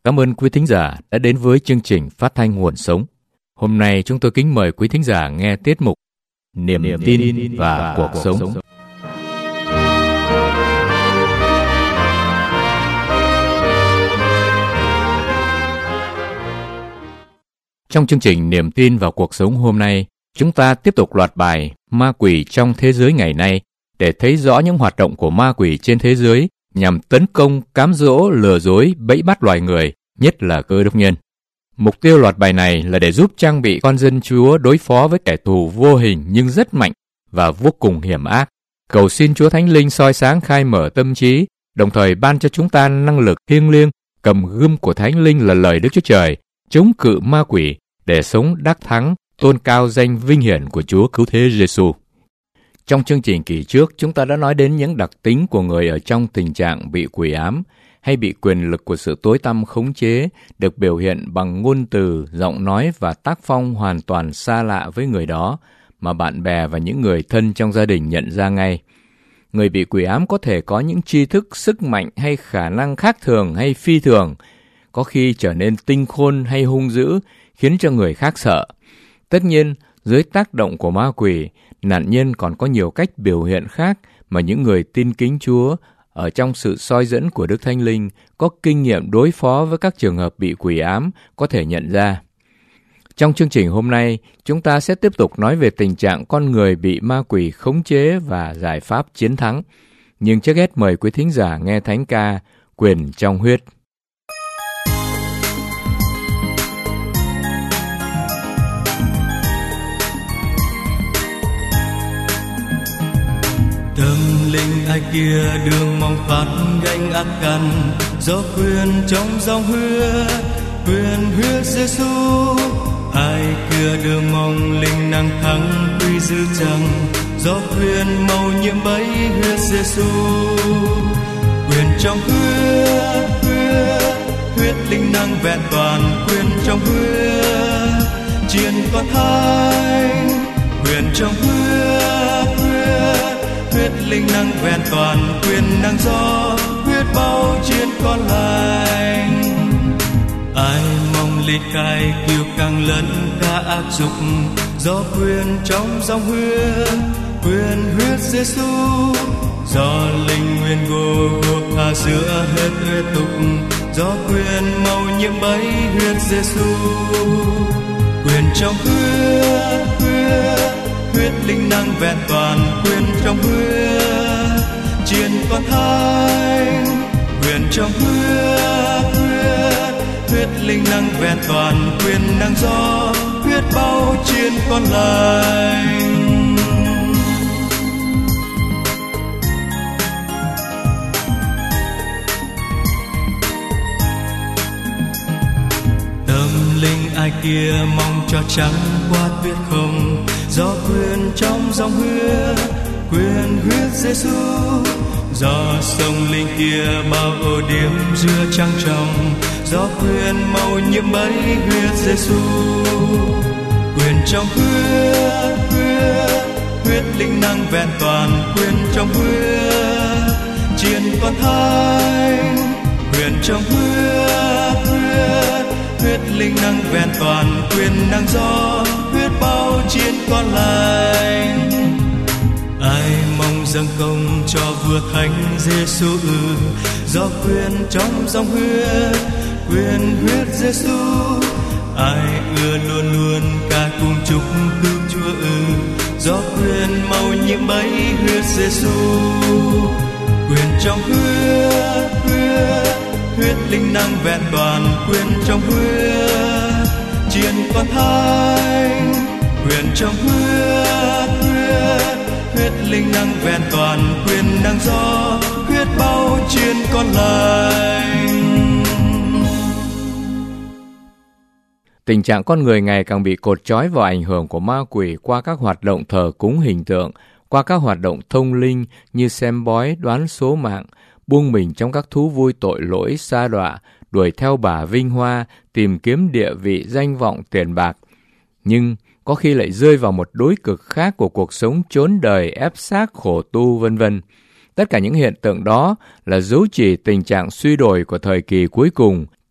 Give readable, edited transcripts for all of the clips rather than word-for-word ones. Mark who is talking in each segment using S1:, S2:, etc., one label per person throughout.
S1: Cảm ơn quý thính giả đã đến với chương trình phát thanh Nguồn Sống. Hôm nay chúng tôi kính mời quý thính giả nghe tiết mục Niềm tin và cuộc sống. Trong chương trình Niềm tin và cuộc sống hôm nay, chúng ta tiếp tục loạt bài Ma quỷ trong thế giới ngày nay để thấy rõ những hoạt động của ma quỷ trên thế giới nhằm tấn công, cám dỗ, lừa dối, bẫy bắt loài người, nhất là Cơ Đốc nhân. Mục tiêu loạt bài này là để giúp trang bị con dân Chúa đối phó với kẻ thù vô hình nhưng rất mạnh và vô cùng hiểm ác. Cầu xin Chúa Thánh Linh soi sáng khai mở tâm trí, đồng thời ban cho chúng ta năng lực thiêng liêng, cầm gươm của Thánh Linh là lời Đức Chúa Trời, chống cự ma quỷ để sống đắc thắng, tôn cao danh vinh hiển của Chúa Cứu Thế Giêsu. Trong chương trình kỳ trước, chúng ta đã nói đến những đặc tính của người ở trong tình trạng bị quỷ ám hay bị quyền lực của sự tối tăm khống chế, được biểu hiện bằng ngôn từ, giọng nói và tác phong hoàn toàn xa lạ với người đó, mà bạn bè và những người thân trong gia đình nhận ra ngay. Người bị quỷ ám có thể có những tri thức, sức mạnh hay khả năng khác thường hay phi thường, có khi trở nên tinh khôn hay hung dữ, khiến cho người khác sợ. Tất nhiên, dưới tác động của ma quỷ, nạn nhân còn có nhiều cách biểu hiện khác mà những người tin kính Chúa ở trong sự soi dẫn của Đức Thánh Linh có kinh nghiệm đối phó với các trường hợp bị quỷ ám có thể nhận ra. Trong chương trình hôm nay, chúng ta sẽ tiếp tục nói về tình trạng con người bị ma quỷ khống chế và giải pháp chiến thắng. Nhưng trước hết mời quý thính giả nghe thánh ca Quyền trong huyết.
S2: Tâm linh ai kia đường mong phát gánh ác căn, do quyền trong dòng huyết, quyền huyết Giêsu. Ai kia đường mong linh năng thắng quy dư chẳng, do quyền màu nhiệm bấy huyết Giêsu. Quyền trong huyết, huyết linh năng vẹn toàn, quyền trong huyết chiến con thánh. Quyền trong huyết, huyết linh năng vẹn toàn, quyền năng do huyết bao chiến con lành. Ai mong ly khai kiêu căng lẫn cả ác dục, do quyền trong dòng huyết, quyền huyết Giêsu. Do linh nguyên Gô-gô-tha giữa hết huyết tục, do quyền màu nhiệm bấy huyết Giêsu. Quyền trong huyết, huyết linh năng vẹn toàn, quyền trong huyết chiến con thánh. Quyền trong huyết, huyết linh năng vẹn toàn, quyền năng do huyết bao chiến con lành. Tâm linh ai kia mong cho trắng qua tuyết không, do quyền trong dòng huyết, quyền huyết Giêsu. Do sông linh kia bao ô điểm giữa trăng trong, do quyền màu nhiệm bấy huyết Giêsu. Quyền trong huyết, huyết linh năng vẹn toàn, quyền trong huyết chiến con thánh. Quyền trong huyết, huyết linh năng vẹn toàn, quyền năng do huyết bao chiến con lành. Ai mong dâng công cho vua thánh Giêsu, do quyền trong dòng huyết, quyền huyết Giêsu. Ai ưa luôn luôn ca cùng chúc cứu Chúa, do quyền màu nhiệm bấy huyết Giêsu. Quyền trong huyết, huyết linh năng vẹn toàn, quyền trong huyết chiến con thánh. Quyền trong huyết, huyết linh năng vẹn toàn, quyền năng do huyết bao chiến con lành.
S1: Tình trạng con người ngày càng bị cột trói vào ảnh hưởng của ma quỷ qua các hoạt động thờ cúng hình tượng, qua các hoạt động thông linh như xem bói, đoán số mạng, buông mình trong các thú vui tội lỗi sa đọa, đuổi theo bả vinh hoa, tìm kiếm địa vị, danh vọng, tiền bạc. Nhưng có khi lại rơi vào một đối cực khác của cuộc sống chốn đời, ép xác, khổ tu, vân vân. Tất cả những hiện tượng đó là dấu chỉ tình trạng suy đồi của thời kỳ cuối cùng,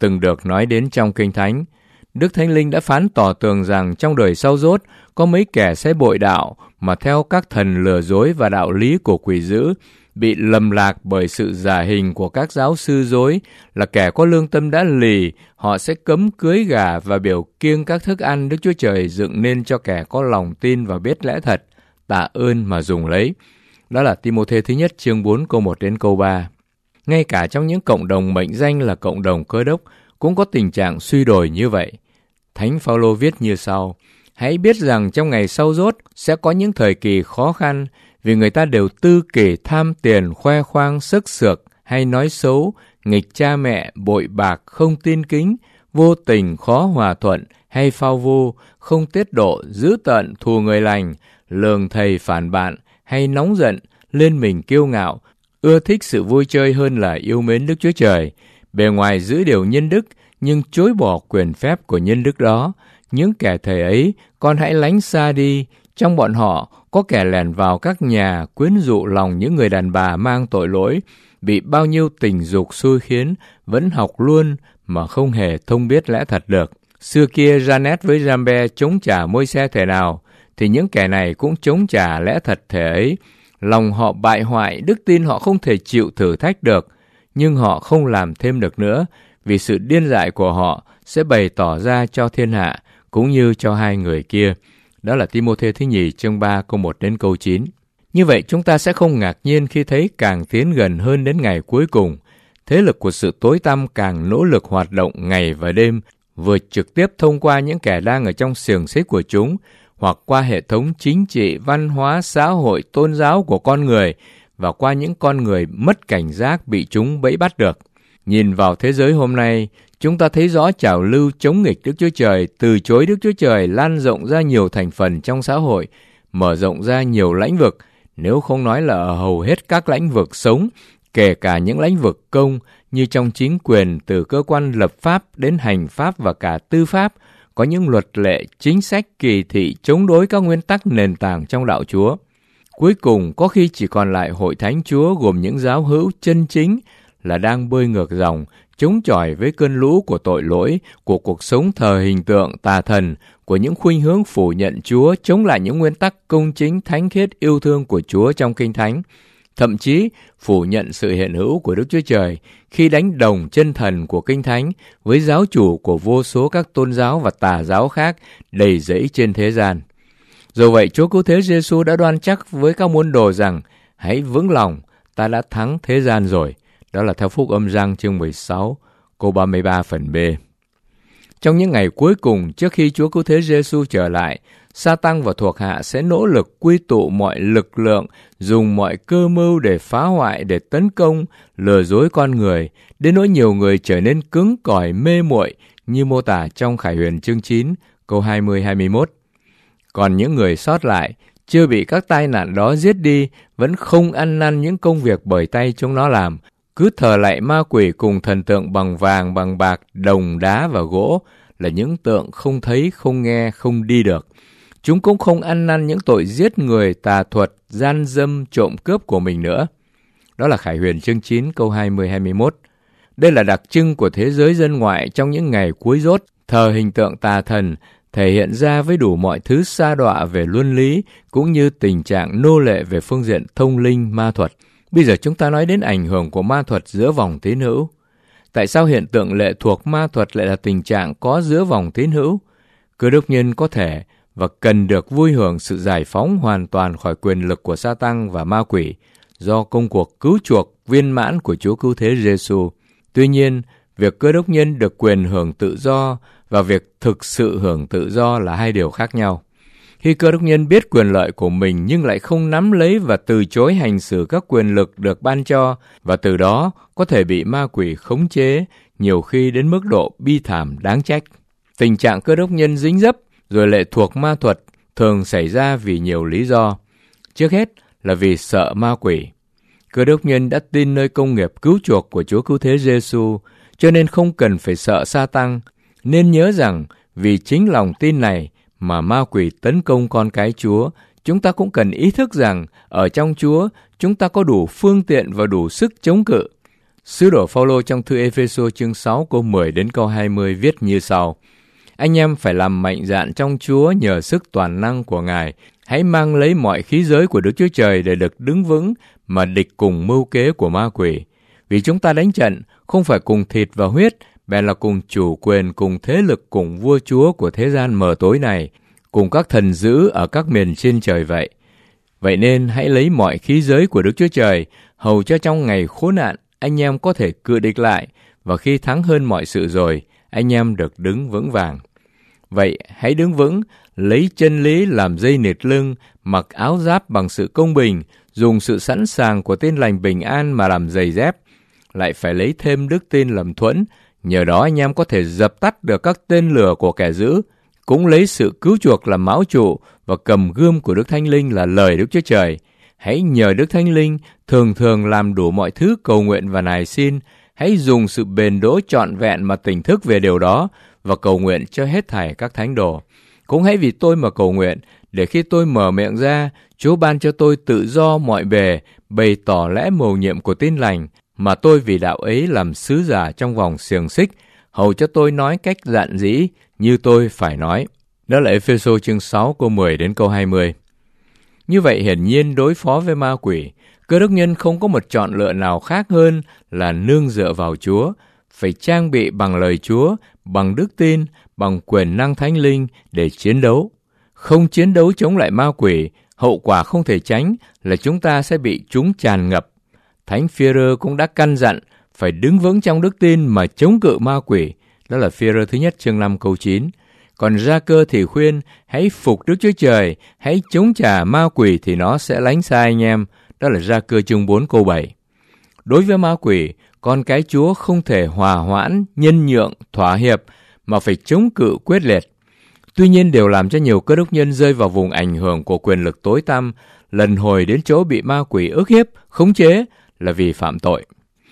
S1: từng được nói đến trong Kinh Thánh. Đức Thánh Linh đã phán tỏ tường rằng trong đời sau dốt có mấy kẻ sẽ bội đạo mà theo các thần lừa dối và đạo lý của quỷ dữ, bị lầm lạc bởi sự giả hình của các giáo sư dối, là kẻ có lương tâm đã lì. Họ sẽ cấm cưới gả và biểu kiêng các thức ăn Đức Chúa Trời dựng nên cho kẻ có lòng tin và biết lẽ thật, tạ ơn mà dùng lấy. Đó là Ti-mô-thê thứ nhất chương 4 câu 1 đến câu 3. Ngay cả trong những cộng đồng mệnh danh là cộng đồng Cơ đốc cũng có tình trạng suy đồi như vậy. Thánh Phao-lô viết như sau: hãy biết rằng trong ngày sau dốt sẽ có những thời kỳ khó khăn, vì người ta đều tư kỷ, tham tiền, khoe khoang, sức sược, hay nói xấu, nghịch cha mẹ, bội bạc, không tin kính, vô tình, khó hòa thuận, hay phao vu, không tiết độ, dữ tợn, thù người lành, lường thầy phản bạn, hay nóng giận, lên mình kiêu ngạo, ưa thích sự vui chơi hơn là yêu mến Đức Chúa Trời. Bề ngoài giữ điều nhân đức, nhưng chối bỏ quyền phép của nhân đức đó. Những kẻ thầy ấy, con hãy lánh xa đi. Trong bọn họ có kẻ lẻn vào các nhà, quyến rũ lòng những người đàn bà mang tội lỗi, bị bao nhiêu tình dục xui khiến, vẫn học luôn mà không hề thông biết lẽ thật được. Xưa kia Janet với Jambe chống trả Môi-se thể nào, thì những kẻ này cũng chống trả lẽ thật thể ấy. Lòng họ bại hoại, đức tin họ không thể chịu thử thách được, nhưng họ không làm thêm được nữa, vì sự điên dại của họ sẽ bày tỏ ra cho thiên hạ, cũng như cho hai người kia. Đó là Ti-mô-thê thứ nhì chương 3 câu 1 đến câu 9. Như vậy chúng ta sẽ không ngạc nhiên khi thấy càng tiến gần hơn đến ngày cuối cùng, thế lực của sự tối tăm càng nỗ lực hoạt động ngày và đêm, vừa trực tiếp thông qua những kẻ đang ở trong xiềng xích của chúng, hoặc qua hệ thống chính trị, văn hóa, xã hội, tôn giáo của con người, và qua những con người mất cảnh giác bị chúng bẫy bắt được. Nhìn vào thế giới hôm nay, chúng ta thấy rõ trào lưu chống nghịch Đức Chúa Trời, từ chối Đức Chúa Trời lan rộng ra nhiều thành phần trong xã hội, mở rộng ra nhiều lĩnh vực, nếu không nói là ở hầu hết các lĩnh vực sống, kể cả những lĩnh vực công như trong chính quyền, từ cơ quan lập pháp đến hành pháp và cả tư pháp, có những luật lệ, chính sách kỳ thị chống đối các nguyên tắc nền tảng trong đạo Chúa. Cuối cùng, có khi chỉ còn lại hội thánh Chúa gồm những giáo hữu chân chính là đang bơi ngược dòng, chống chọi với cơn lũ của tội lỗi, của cuộc sống thờ hình tượng tà thần, của những khuynh hướng phủ nhận Chúa, chống lại những nguyên tắc công chính, thánh khiết, yêu thương của Chúa trong Kinh Thánh. Thậm chí, phủ nhận sự hiện hữu của Đức Chúa Trời khi đánh đồng chân thần của Kinh Thánh với giáo chủ của vô số các tôn giáo và tà giáo khác đầy rẫy trên thế gian. Dù vậy, Chúa Cứu Thế Giê-xu đã đoan chắc với các môn đồ rằng: hãy vững lòng, ta đã thắng thế gian rồi. Đó là theo Phúc Âm Giăng chương 16, câu 33 phần B. Trong những ngày cuối cùng, trước khi Chúa Cứu Thế Giê-xu trở lại, Sa-tăng và thuộc hạ sẽ nỗ lực quy tụ mọi lực lượng, dùng mọi cơ mưu để phá hoại, để tấn công, lừa dối con người, đến nỗi nhiều người trở nên cứng cỏi, mê muội, như mô tả trong Khải Huyền chương 9, câu 20-21. Còn những người sót lại, chưa bị các tai nạn đó giết đi, vẫn không ăn năn những công việc bởi tay chúng nó làm, cứ thờ lạy ma quỷ cùng thần tượng bằng vàng, bằng bạc, đồng, đá và gỗ, là những tượng không thấy, không nghe, không đi được. Chúng cũng không ăn năn những tội giết người, tà thuật, gian dâm, trộm cướp của mình nữa. Đó là Khải Huyền chương 9 câu 20-21. Đây là đặc trưng của thế giới dân ngoại trong những ngày cuối dốt, thờ hình tượng tà thần, thể hiện ra với đủ mọi thứ sa đọa về luân lý, cũng như tình trạng nô lệ về phương diện thông linh ma thuật. Bây giờ chúng ta nói đến ảnh hưởng của ma thuật giữa vòng tín hữu. Tại sao hiện tượng lệ thuộc ma thuật lại là tình trạng có giữa vòng tín hữu? Cơ đốc nhân có thể và cần được vui hưởng sự giải phóng hoàn toàn khỏi quyền lực của Sa-tăng và ma quỷ do công cuộc cứu chuộc viên mãn của Chúa Cứu Thế Giê-xu. Tuy nhiên, việc cơ đốc nhân được quyền hưởng tự do và việc thực sự hưởng tự do là hai điều khác nhau. Khi cơ đốc nhân biết quyền lợi của mình nhưng lại không nắm lấy và từ chối hành xử các quyền lực được ban cho, và từ đó có thể bị ma quỷ khống chế, nhiều khi đến mức độ bi thảm đáng trách. Tình trạng cơ đốc nhân dính dấp rồi lệ thuộc ma thuật thường xảy ra vì nhiều lý do. Trước hết là vì sợ ma quỷ. Cơ đốc nhân đã tin nơi công nghiệp cứu chuộc của Chúa Cứu Thế Giê-xu, cho nên không cần phải sợ Sa-tăng. Nên nhớ rằng vì chính lòng tin này mà ma quỷ tấn công con cái Chúa. Chúng ta cũng cần ý thức rằng ở trong Chúa chúng ta có đủ phương tiện và đủ sức chống cự. Sứ đồ Phaolô trong thư Ê-phê-sô chương 6 câu 10 đến câu 20 viết như sau: Anh em phải làm mạnh dạn trong Chúa nhờ sức toàn năng của Ngài. Hãy mang lấy mọi khí giới của Đức Chúa Trời để được đứng vững mà địch cùng mưu kế của ma quỷ. Vì chúng ta đánh trận không phải cùng thịt và huyết, bèn là cùng chủ quyền, cùng thế lực, cùng vua chúa của thế gian mờ tối này, cùng các thần dữ ở các miền trên trời vậy. Vậy nên hãy lấy mọi khí giới của Đức Chúa Trời, hầu cho trong ngày khốn nạn anh em có thể cự địch lại, và khi thắng hơn mọi sự rồi, anh em được đứng vững vàng. Vậy hãy đứng vững, lấy chân lý làm dây nịt lưng, mặc áo giáp bằng sự công bình, dùng sự sẵn sàng của Tin lành bình an mà làm giày dép, lại phải lấy thêm đức tin làm thuẫn, nhờ đó anh em có thể dập tắt được các tên lửa của kẻ dữ. Cũng lấy sự cứu chuộc làm mão trụ và cầm gươm của Đức Thánh Linh là lời Đức Chúa Trời. Hãy nhờ Đức Thánh Linh thường thường làm đủ mọi thứ cầu nguyện và nài xin. Hãy dùng sự bền đỗ trọn vẹn mà tỉnh thức về điều đó và cầu nguyện cho hết thảy các thánh đồ. Cũng hãy vì tôi mà cầu nguyện, để khi tôi mở miệng ra, Chúa ban cho tôi tự do mọi bề, bày tỏ lẽ mầu nhiệm của Tin lành, mà tôi vì đạo ấy làm sứ giả trong vòng xiềng xích, hầu cho tôi nói cách dạn dĩ như tôi phải nói. Đó là Ê-phê-sô chương 6 câu 10 đến câu 20. Như vậy hiển nhiên đối phó với ma quỷ, Cơ đốc nhân không có một chọn lựa nào khác hơn là nương dựa vào Chúa, phải trang bị bằng lời Chúa, bằng đức tin, bằng quyền năng Thánh Linh để chiến đấu. Không chiến đấu chống lại ma quỷ, hậu quả không thể tránh là chúng ta sẽ bị chúng tràn ngập. Thánh Phi-e-rơ cũng đã căn dặn phải đứng vững trong đức tin mà chống cự ma quỷ. Đó là Phi-e-rơ thứ nhất chương 5 câu 9. Còn Gia-cơ thì khuyên hãy phục Đức Chúa Trời, hãy chống trả ma quỷ thì nó sẽ lánh xa anh em. Đó là Gia-cơ chương 4 câu 7. Đối với ma quỷ, con cái Chúa không thể hòa hoãn, nhân nhượng, thỏa hiệp mà phải chống cự quyết liệt. Tuy nhiên điều làm cho nhiều cơ đốc nhân rơi vào vùng ảnh hưởng của quyền lực tối tăm, lần hồi đến chỗ bị ma quỷ ức hiếp, khống chế là vì phạm tội.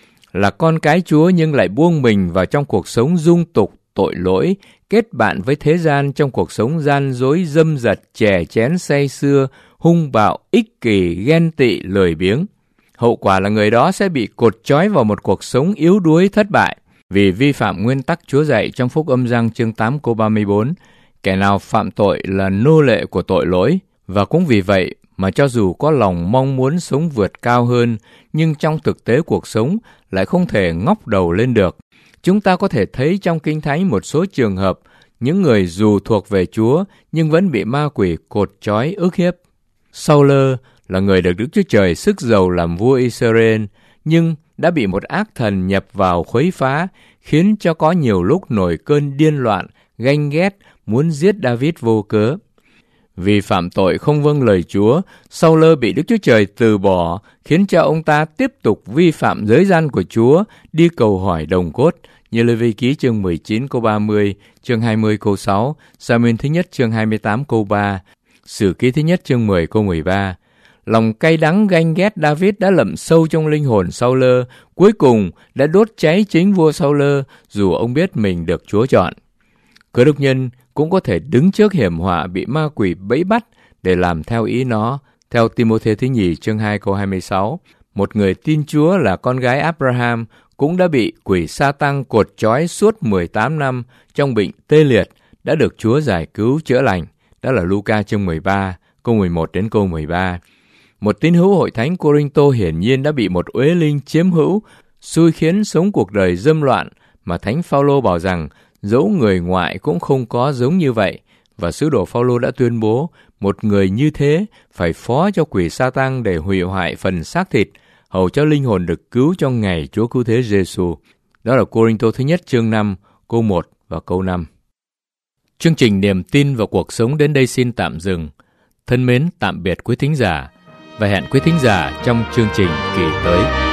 S1: Là con cái Chúa nhưng lại buông mình vào trong cuộc sống dung tục, tội lỗi, kết bạn với thế gian trong cuộc sống gian dối, dâm dật, chè chén, say sưa, hung bạo, ích kỷ, ghen tị, lười biếng. Hậu quả là người đó sẽ bị cột trói vào một cuộc sống yếu đuối thất bại vì vi phạm nguyên tắc Chúa dạy trong Phúc Âm Giăng chương 8 câu 34. Kẻ nào phạm tội là nô lệ của tội lỗi, và cũng vì vậy mà cho dù có lòng mong muốn sống vượt cao hơn, nhưng trong thực tế cuộc sống lại không thể ngóc đầu lên được. Chúng ta có thể thấy trong Kinh Thánh một số trường hợp, những người dù thuộc về Chúa nhưng vẫn bị ma quỷ cột trói ức hiếp. Sau-lơ là người được Đức Chúa Trời sức dầu làm vua Israel, nhưng đã bị một ác thần nhập vào khuấy phá, khiến cho có nhiều lúc nổi cơn điên loạn, ganh ghét, muốn giết David vô cớ. Vì phạm tội không vâng lời Chúa, Sau-lơ bị Đức Chúa Trời từ bỏ, khiến cho ông ta tiếp tục vi phạm giới gian của Chúa, đi cầu hỏi đồng cốt, như Lê-vi-ký chương 19 câu 30, chương 20 câu 6, Sa-muên thứ nhất chương 28 câu 3, Sử ký thứ nhất chương 10 câu 13. Lòng cay đắng ganh ghét David đã lậm sâu trong linh hồn Sau-lơ, cuối cùng đã đốt cháy chính vua Sau-lơ, dù ông biết mình được Chúa chọn. Cơ đốc nhân cũng có thể đứng trước hiểm họa bị ma quỷ bẫy bắt để làm theo ý nó. Theo Ti-mô-thê thứ nhì chương 2 câu 26, một người tin Chúa là con gái Abraham cũng đã bị quỷ Sa-tăng cột trói suốt 18 năm trong bệnh tê liệt, đã được Chúa giải cứu chữa lành. Đó là Luca chương 13 câu 11 đến câu 13. Một tín hữu hội thánh Cô-rinh-tô hiển nhiên đã bị một uế linh chiếm hữu, xui khiến sống cuộc đời dâm loạn, mà Thánh Phao-lô bảo rằng dẫu người ngoại cũng không có giống như vậy, và sứ đồ Phao-lô đã tuyên bố một người như thế phải phó cho quỷ Sa-tăng để hủy hoại phần xác thịt, hầu cho linh hồn được cứu trong ngày Chúa Cứu Thế Giê-xu. Đó là Cô-rinh-tô thứ nhất chương 5 câu 1 và câu 5. Chương trình Niềm tin vào cuộc sống đến đây xin tạm dừng. Thân mến tạm biệt quý thính giả và hẹn quý thính giả trong chương trình kỳ tới.